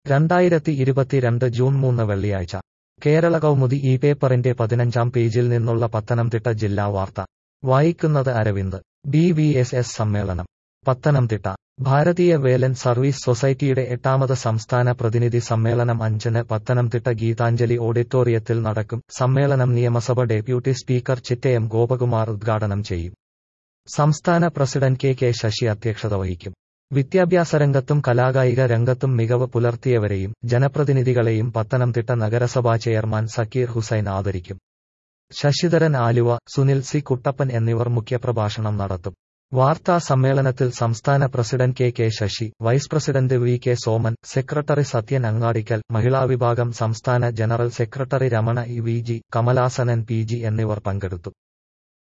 2022 June 3 വെള്ളിയാഴ്ച കേരള കൗമുദി ഈ പേപ്പറിന്റെ 15-ാം പേജിൽ നിന്നുള്ള പത്തനംതിട്ട ജില്ലാ വാർത്ത വായിക്കുന്നത് അരവിന്ദ്. BVSS സമ്മേളനം പത്തനംതിട്ട. ഭാരതീയ വേലൻ സർവീസ് സൊസൈറ്റിയുടെ 8ാമത് സംസ്ഥാന പ്രതിനിധി സമ്മേളനം 5-ന് പത്തനംതിട്ട ഗീതാഞ്ജലി ഓഡിറ്റോറിയത്തിൽ നടക്കും. സമ്മേളനം നിയമസഭ ഡെപ്യൂട്ടി സ്പീക്കർ ചിറ്റയം ഗോപകുമാർ ഉദ്ഘാടനം ചെയ്യും. സംസ്ഥാന പ്രസിഡന്റ് കെ ശശി അധ്യക്ഷത വഹിക്കും. വിദ്യാഭ്യാസ രംഗത്തും കലാകായിക രംഗത്തും മികവ് പുലർത്തിയവരെയും ജനപ്രതിനിധികളെയും പത്തനംതിട്ട നഗരസഭാ ചെയർമാൻ സക്കീർ ഹുസൈൻ ആദരിക്കും. ശശിധരൻ ആലുവ, സുനിൽ സി കുട്ടപ്പൻ എന്നിവർ മുഖ്യപ്രഭാഷണം നടത്തും. വാർത്താ സമ്മേളനത്തിൽ സംസ്ഥാന president K Sasi, vice president VK Soman, secretary Sathyan Angadikkal, മഹിളാ വിഭാഗം സംസ്ഥാന general secretary Ramana VG, Kamalasanan PG എന്നിവർ പങ്കെടുത്തു.